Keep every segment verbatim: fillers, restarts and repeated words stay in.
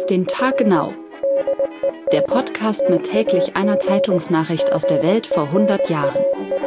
Auf den Tag genau. Der Podcast mit täglich einer Zeitungsnachricht aus der Welt vor hundert Jahren.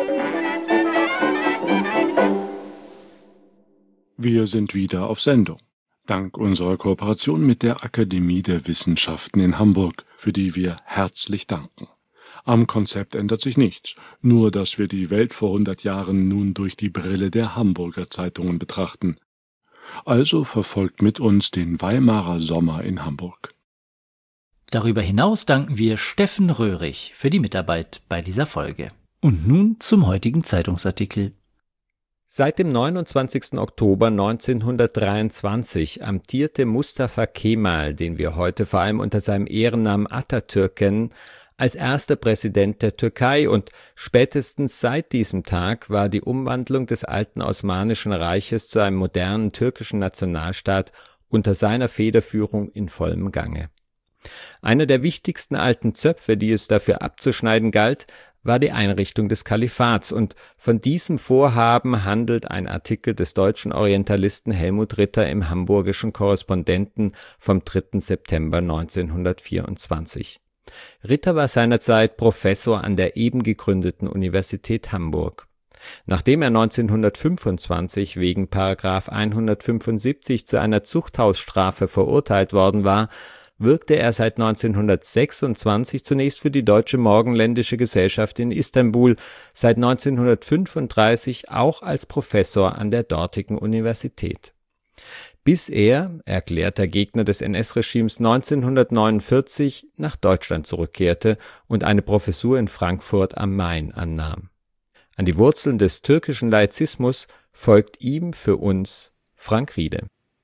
Wir sind wieder auf Sendung. Dank unserer Kooperation mit der Akademie der Wissenschaften in Hamburg, für die wir herzlich danken. Am Konzept ändert sich nichts, nur dass wir die Welt vor hundert Jahren nun durch die Brille der Hamburger Zeitungen betrachten. Also verfolgt mit uns den Weimarer Sommer in Hamburg. Darüber hinaus danken wir Steffen Röhrig für die Mitarbeit bei dieser Folge. Und nun zum heutigen Zeitungsartikel. Seit dem neunundzwanzigsten Oktober neunzehnhundertdreiundzwanzig amtierte Mustafa Kemal, den wir heute vor allem unter seinem Ehrennamen Atatürk kennen, als erster Präsident der Türkei, und spätestens seit diesem Tag war die Umwandlung des alten Osmanischen Reiches zu einem modernen türkischen Nationalstaat unter seiner Federführung in vollem Gange. Einer der wichtigsten alten Zöpfe, die es dafür abzuschneiden galt, war die Einrichtung des Kalifats, und von diesem Vorhaben handelt ein Artikel des deutschen Orientalisten Helmut Ritter im Hamburgischen Korrespondenten vom dritten September neunzehnhundertvierundzwanzig. Ritter war seinerzeit Professor an der eben gegründeten Universität Hamburg. Nachdem er neunzehnhundertfünfundzwanzig wegen Paragraph hundertfünfundsiebzig zu einer Zuchthausstrafe verurteilt worden war, wirkte er seit neunzehnhundertsechsundzwanzig zunächst für die Deutsche Morgenländische Gesellschaft in Istanbul, seit neunzehnhundertfünfunddreißig auch als Professor an der dortigen Universität. Bis er, erklärter Gegner des N S-Regimes, neunzehnhundertneunundvierzig nach Deutschland zurückkehrte und eine Professur in Frankfurt am Main annahm. An die Wurzeln des türkischen Laizismus folgt ihm für uns Frank Riede.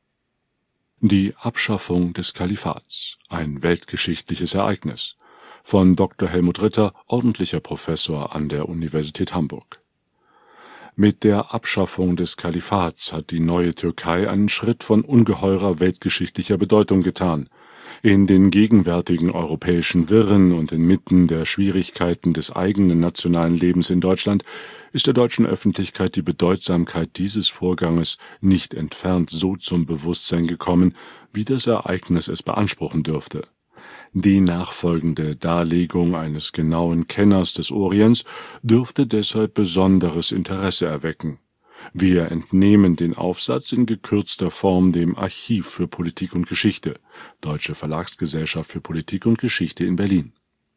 Die Abschaffung des Kalifats, ein weltgeschichtliches Ereignis, von Doktor Helmut Ritter, ordentlicher Professor an der Universität Hamburg. Mit der Abschaffung des Kalifats hat die neue Türkei einen Schritt von ungeheurer weltgeschichtlicher Bedeutung getan. In den gegenwärtigen europäischen Wirren und inmitten der Schwierigkeiten des eigenen nationalen Lebens in Deutschland ist der deutschen Öffentlichkeit die Bedeutsamkeit dieses Vorganges nicht entfernt so zum Bewusstsein gekommen, wie das Ereignis es beanspruchen dürfte. Die nachfolgende Darlegung eines genauen Kenners des Orients dürfte deshalb besonderes Interesse erwecken. Wir entnehmen den Aufsatz in gekürzter Form dem Archiv für Politik und Geschichte, Deutsche Verlagsgesellschaft für Politik und Geschichte in Berlin.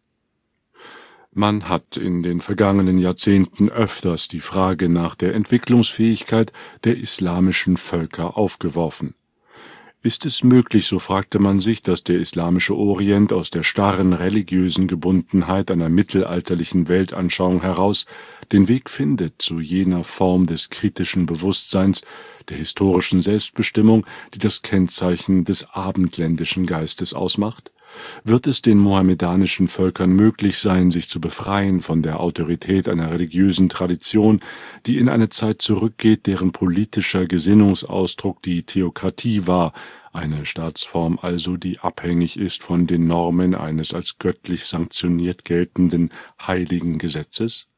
Man hat in den vergangenen Jahrzehnten öfters die Frage nach der Entwicklungsfähigkeit der islamischen Völker aufgeworfen. Ist es möglich, so fragte man sich, dass der islamische Orient aus der starren religiösen Gebundenheit einer mittelalterlichen Weltanschauung heraus den Weg findet zu jener Form des kritischen Bewusstseins, der historischen Selbstbestimmung, die das Kennzeichen des abendländischen Geistes ausmacht? Wird es den mohammedanischen Völkern möglich sein, sich zu befreien von der Autorität einer religiösen Tradition, die in eine Zeit zurückgeht, deren politischer Gesinnungsausdruck die Theokratie war, eine Staatsform also, die abhängig ist von den Normen eines als göttlich sanktioniert geltenden heiligen Gesetzes?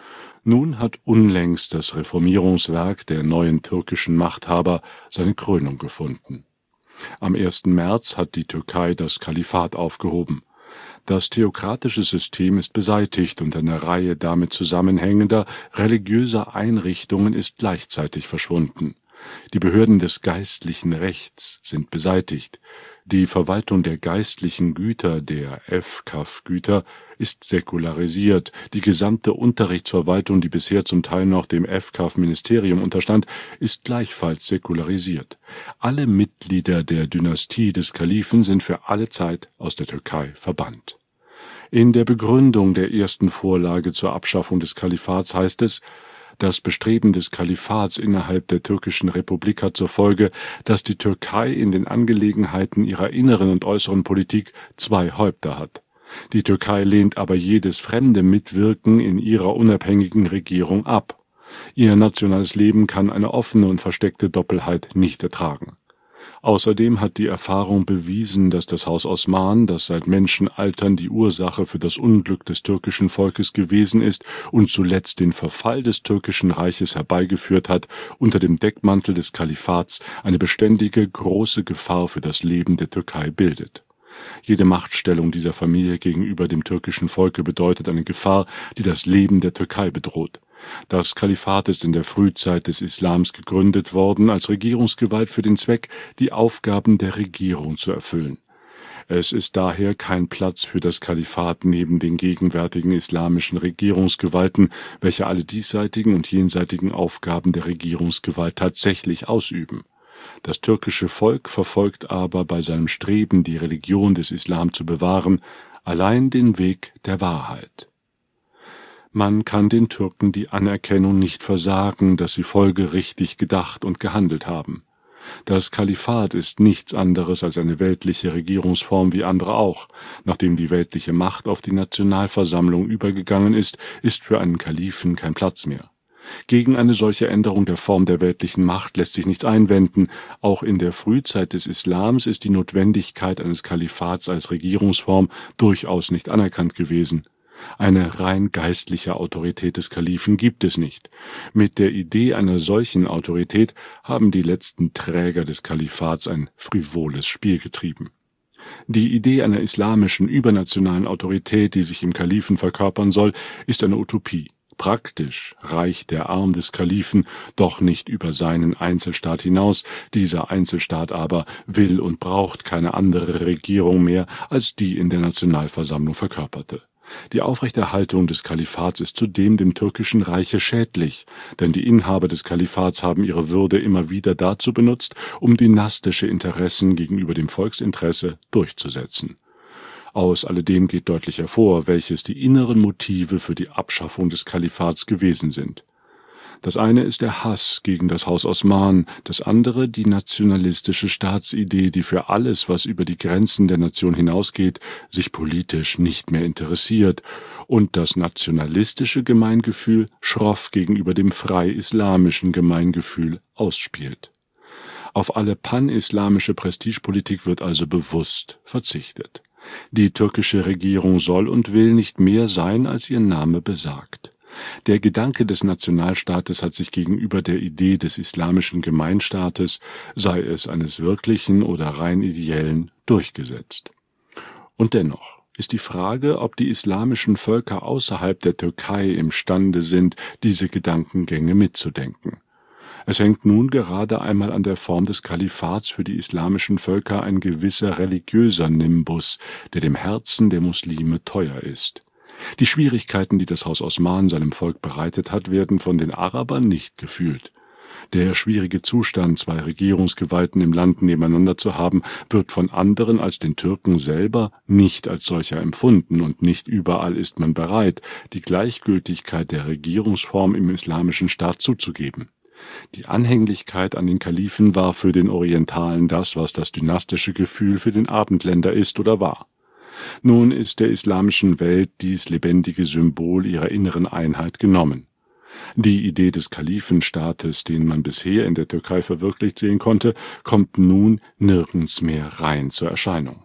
Nun hat unlängst das Reformierungswerk der neuen türkischen Machthaber seine Krönung gefunden. Am ersten März hat die Türkei das Kalifat aufgehoben. Das theokratische System ist beseitigt und eine Reihe damit zusammenhängender religiöser Einrichtungen ist gleichzeitig verschwunden. Die Behörden des geistlichen Rechts sind beseitigt. Die Verwaltung der geistlichen Güter, der Efkaf-Güter, ist säkularisiert. Die gesamte Unterrichtsverwaltung, die bisher zum Teil noch dem Efkaf-Ministerium unterstand, ist gleichfalls säkularisiert. Alle Mitglieder der Dynastie des Kalifen sind für alle Zeit aus der Türkei verbannt. In der Begründung der ersten Vorlage zur Abschaffung des Kalifats heißt es: Das Bestreben des Kalifats innerhalb der türkischen Republik hat zur Folge, dass die Türkei in den Angelegenheiten ihrer inneren und äußeren Politik zwei Häupter hat. Die Türkei lehnt aber jedes fremde Mitwirken in ihrer unabhängigen Regierung ab. Ihr nationales Leben kann eine offene und versteckte Doppelheit nicht ertragen. Außerdem hat die Erfahrung bewiesen, dass das Haus Osman, das seit Menschenaltern die Ursache für das Unglück des türkischen Volkes gewesen ist und zuletzt den Verfall des türkischen Reiches herbeigeführt hat, unter dem Deckmantel des Kalifats eine beständige, große Gefahr für das Leben der Türkei bildet. Jede Machtstellung dieser Familie gegenüber dem türkischen Volke bedeutet eine Gefahr, die das Leben der Türkei bedroht. Das Kalifat ist in der Frühzeit des Islams gegründet worden als Regierungsgewalt für den Zweck, die Aufgaben der Regierung zu erfüllen. Es ist daher kein Platz für das Kalifat neben den gegenwärtigen islamischen Regierungsgewalten, welche alle diesseitigen und jenseitigen Aufgaben der Regierungsgewalt tatsächlich ausüben. Das türkische Volk verfolgt aber bei seinem Streben, die Religion des Islam zu bewahren, allein den Weg der Wahrheit. Man kann den Türken die Anerkennung nicht versagen, dass sie folgerichtig gedacht und gehandelt haben. Das Kalifat ist nichts anderes als eine weltliche Regierungsform wie andere auch. Nachdem die weltliche Macht auf die Nationalversammlung übergegangen ist, ist für einen Kalifen kein Platz mehr. Gegen eine solche Änderung der Form der weltlichen Macht lässt sich nichts einwenden. Auch in der Frühzeit des Islams ist die Notwendigkeit eines Kalifats als Regierungsform durchaus nicht anerkannt gewesen. Eine rein geistliche Autorität des Kalifen gibt es nicht. Mit der Idee einer solchen Autorität haben die letzten Träger des Kalifats ein frivoles Spiel getrieben. Die Idee einer islamischen, übernationalen Autorität, die sich im Kalifen verkörpern soll, ist eine Utopie. Praktisch reicht der Arm des Kalifen doch nicht über seinen Einzelstaat hinaus, dieser Einzelstaat aber will und braucht keine andere Regierung mehr als die in der Nationalversammlung verkörperte. Die Aufrechterhaltung des Kalifats ist zudem dem türkischen Reiche schädlich, denn die Inhaber des Kalifats haben ihre Würde immer wieder dazu benutzt, um dynastische Interessen gegenüber dem Volksinteresse durchzusetzen. Aus alledem geht deutlich hervor, welches die inneren Motive für die Abschaffung des Kalifats gewesen sind. Das eine ist der Hass gegen das Haus Osman, das andere die nationalistische Staatsidee, die für alles, was über die Grenzen der Nation hinausgeht, sich politisch nicht mehr interessiert, und das nationalistische Gemeingefühl schroff gegenüber dem frei-islamischen Gemeingefühl ausspielt. Auf alle pan-islamische Prestigepolitik wird also bewusst verzichtet. Die türkische Regierung soll und will nicht mehr sein, als ihr Name besagt. Der Gedanke des Nationalstaates hat sich gegenüber der Idee des islamischen Gemeinstaates, sei es eines wirklichen oder rein ideellen, durchgesetzt. Und dennoch ist die Frage, ob die islamischen Völker außerhalb der Türkei imstande sind, diese Gedankengänge mitzudenken. Es hängt nun gerade einmal an der Form des Kalifats für die islamischen Völker ein gewisser religiöser Nimbus, der dem Herzen der Muslime teuer ist. Die Schwierigkeiten, die das Haus Osman seinem Volk bereitet hat, werden von den Arabern nicht gefühlt. Der schwierige Zustand, zwei Regierungsgewalten im Land nebeneinander zu haben, wird von anderen als den Türken selber nicht als solcher empfunden, und nicht überall ist man bereit, die Gleichgültigkeit der Regierungsform im islamischen Staat zuzugeben. Die Anhänglichkeit an den Kalifen war für den Orientalen das, was das dynastische Gefühl für den Abendländer ist oder war. Nun ist der islamischen Welt dies lebendige Symbol ihrer inneren Einheit genommen. Die Idee des Kalifenstaates, den man bisher in der Türkei verwirklicht sehen konnte, kommt nun nirgends mehr rein zur Erscheinung.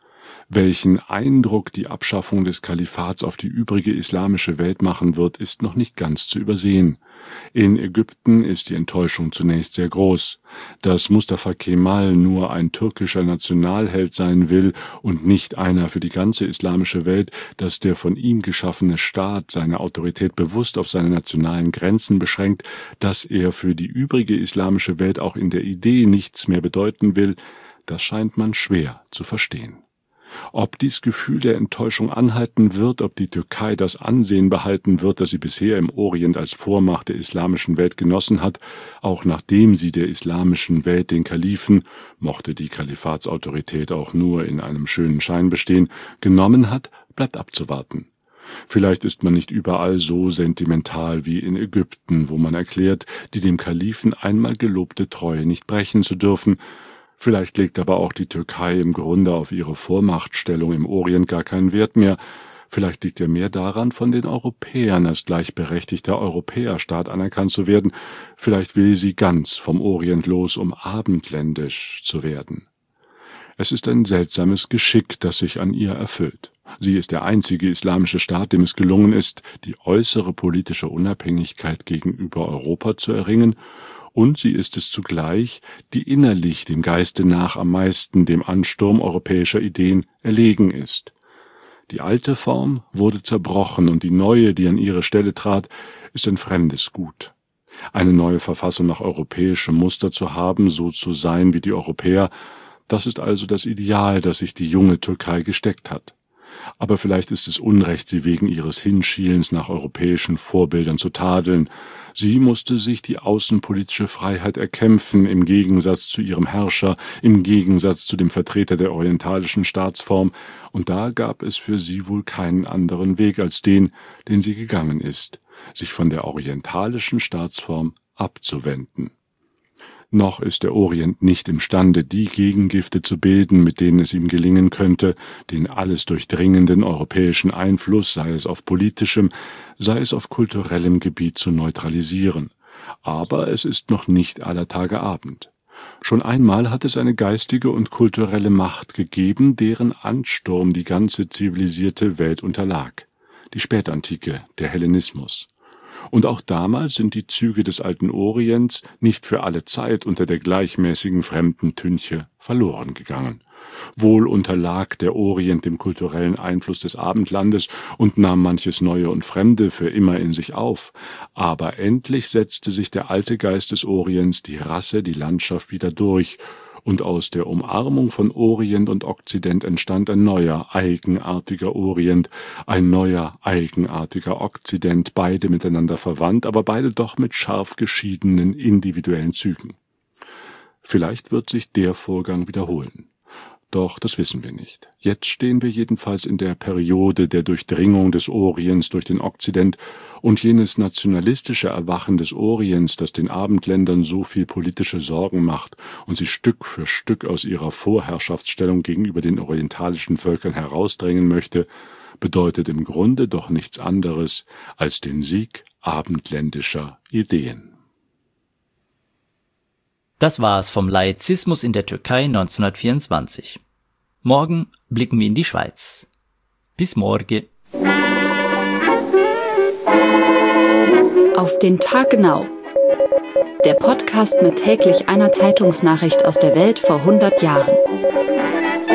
Welchen Eindruck die Abschaffung des Kalifats auf die übrige islamische Welt machen wird, ist noch nicht ganz zu übersehen. In Ägypten ist die Enttäuschung zunächst sehr groß. Dass Mustafa Kemal nur ein türkischer Nationalheld sein will und nicht einer für die ganze islamische Welt, dass der von ihm geschaffene Staat seine Autorität bewusst auf seine nationalen Grenzen beschränkt, dass er für die übrige islamische Welt auch in der Idee nichts mehr bedeuten will, das scheint man schwer zu verstehen. Ob dies Gefühl der Enttäuschung anhalten wird, ob die Türkei das Ansehen behalten wird, das sie bisher im Orient als Vormacht der islamischen Welt genossen hat, auch nachdem sie der islamischen Welt den Kalifen, mochte die Kalifatsautorität auch nur in einem schönen Schein bestehen, genommen hat, bleibt abzuwarten. Vielleicht ist man nicht überall so sentimental wie in Ägypten, wo man erklärt, die dem Kalifen einmal gelobte Treue nicht brechen zu dürfen. Vielleicht legt aber auch die Türkei im Grunde auf ihre Vormachtstellung im Orient gar keinen Wert mehr. Vielleicht liegt ja mehr daran, von den Europäern als gleichberechtigter Europäerstaat anerkannt zu werden. Vielleicht will sie ganz vom Orient los, um abendländisch zu werden. Es ist ein seltsames Geschick, das sich an ihr erfüllt. Sie ist der einzige islamische Staat, dem es gelungen ist, die äußere politische Unabhängigkeit gegenüber Europa zu erringen, Und sie ist es zugleich, die innerlich dem Geiste nach am meisten dem Ansturm europäischer Ideen erlegen ist. Die alte Form wurde zerbrochen und die neue, die an ihre Stelle trat, ist ein fremdes Gut. Eine neue Verfassung nach europäischem Muster zu haben, so zu sein wie die Europäer, das ist also das Ideal, das sich die junge Türkei gesteckt hat. Aber vielleicht ist es Unrecht, sie wegen ihres Hinschielens nach europäischen Vorbildern zu tadeln. Sie musste sich die außenpolitische Freiheit erkämpfen, im Gegensatz zu ihrem Herrscher, im Gegensatz zu dem Vertreter der orientalischen Staatsform, und da gab es für sie wohl keinen anderen Weg als den, den sie gegangen ist, sich von der orientalischen Staatsform abzuwenden. Noch ist der Orient nicht imstande, die Gegengifte zu bilden, mit denen es ihm gelingen könnte, den alles durchdringenden europäischen Einfluss, sei es auf politischem, sei es auf kulturellem Gebiet, zu neutralisieren. Aber es ist noch nicht aller Tage Abend. Schon einmal hat es eine geistige und kulturelle Macht gegeben, deren Ansturm die ganze zivilisierte Welt unterlag. Die Spätantike, der Hellenismus. Und auch damals sind die Züge des alten Orients nicht für alle Zeit unter der gleichmäßigen fremden Tünche verloren gegangen. Wohl unterlag der Orient dem kulturellen Einfluss des Abendlandes und nahm manches Neue und Fremde für immer in sich auf, aber endlich setzte sich der alte Geist des Orients, die Rasse, die Landschaft wieder durch, und aus der Umarmung von Orient und Okzident entstand ein neuer, eigenartiger Orient, ein neuer, eigenartiger Okzident, beide miteinander verwandt, aber beide doch mit scharf geschiedenen individuellen Zügen. Vielleicht wird sich der Vorgang wiederholen. Doch das wissen wir nicht. Jetzt stehen wir jedenfalls in der Periode der Durchdringung des Orients durch den Okzident, und jenes nationalistische Erwachen des Orients, das den Abendländern so viel politische Sorgen macht und sie Stück für Stück aus ihrer Vorherrschaftsstellung gegenüber den orientalischen Völkern herausdrängen möchte, bedeutet im Grunde doch nichts anderes als den Sieg abendländischer Ideen. Das war es vom Laizismus in der Türkei neunzehnhundertvierundzwanzig. Morgen blicken wir in die Schweiz. Bis morgen. Auf den Tag genau. Der Podcast mit täglich einer Zeitungsnachricht aus der Welt vor hundert Jahren.